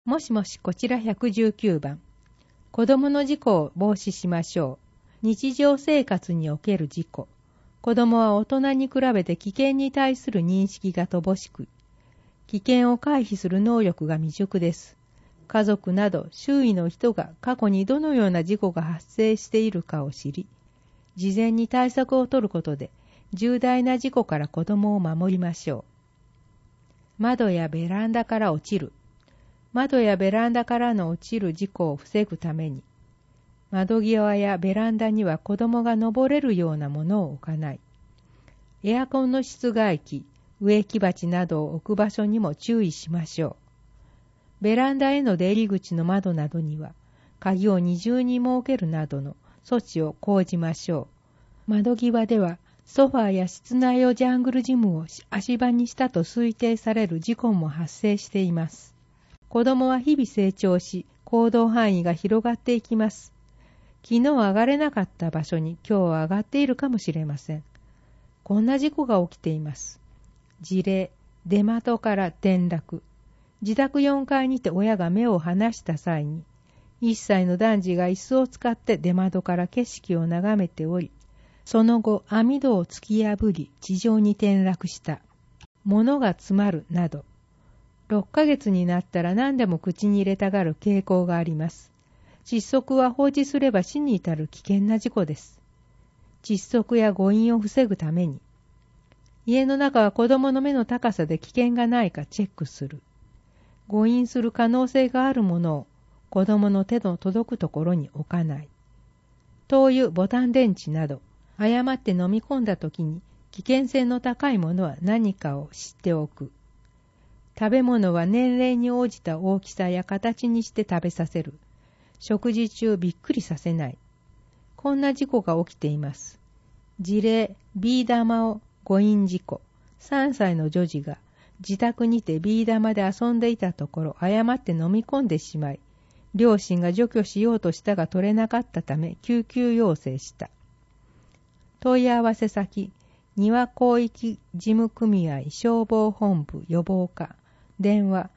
もしもし、こちら119番。子供の事故を防止しましょう。日常生活における事故。子供は大人に比べて危険に対する認識が乏しく、危険を回避する能力が未熟です。家族など周囲の人が過去にどのような事故が発生しているかを知り、事前に対策を取ることで重大な事故から子供を守りましょう。窓やベランダから落ちる。窓やベランダからの落ちる事故を防ぐために、窓際やベランダには子供が登れるようなものを置かない。エアコンの室外機、植木鉢などを置く場所にも注意しましょう。ベランダへの出入り口の窓などには、鍵を二重に設けるなどの措置を講じましょう。窓際では、ソファーや室内用ジャングルジムを足場にしたと推定される事故も発生しています。子供は日々成長し、行動範囲が広がっていきます。昨日上がれなかった場所に今日は上がっているかもしれません。こんな事故が起きています。事例、出窓から転落。自宅4階にて親が目を離した際に、1歳の男児が椅子を使って出窓から景色を眺めており、その後網戸を突き破り地上に転落した。物が詰まるなど。6ヶ月になったら何でも口に入れたがる傾向があります。窒息は放置すれば死に至る危険な事故です。窒息や誤飲を防ぐために、家の中は子供の目の高さで危険がないかチェックする。誤飲する可能性があるものを子供の手の届くところに置かない。灯油、ボタン電池など、誤って飲み込んだ時に危険性の高いものは何かを知っておく。食べ物は年齢に応じた大きさや形にして食べさせる。食事中びっくりさせない。こんな事故が起きています。事例、ビー玉を誤飲事故。3歳の女児が自宅にてビー玉で遊んでいたところ誤って飲み込んでしまい、両親が除去しようとしたが取れなかったため救急要請した。問い合わせ先、庭広域事務組合消防本部予防課、電話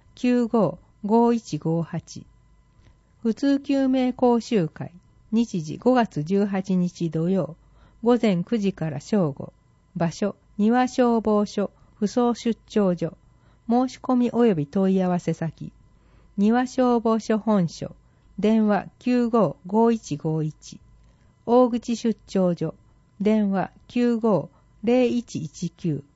95-5158。普通救命講習会、日時5月18日土曜、午前9時から正午。場所、庭消防署、扶桑出張所。申し込み及び問い合わせ先、庭消防署本所、電話 95-5151。大口出張所、電話 95-0119。